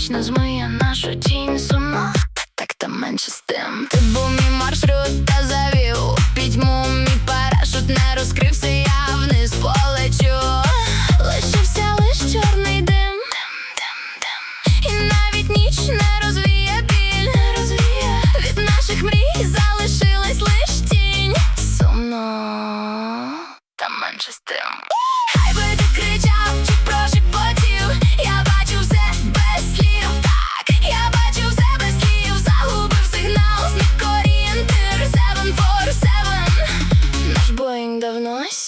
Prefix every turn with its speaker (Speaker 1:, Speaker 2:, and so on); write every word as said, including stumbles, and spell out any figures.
Speaker 1: вічно змиє нашу тінь сумно. Так та менше з тим. Ти був мій маршрут та завів у пітьму. Мій парашут не розкрився, я вниз полечу. Лишився лиш чорний дим, дим, дим, дим. І навіть ніч не розвіє біль, не розвіє. Від наших мрій залишилась лиш тінь. Сумно, та менше з тим. Хай би ти кричав чи прошепотів, я бачу все без слів. Так, я бачу все без слів. Загубив сигнал, зник орієнтир. Севен фор севен. Наш Боїнг давно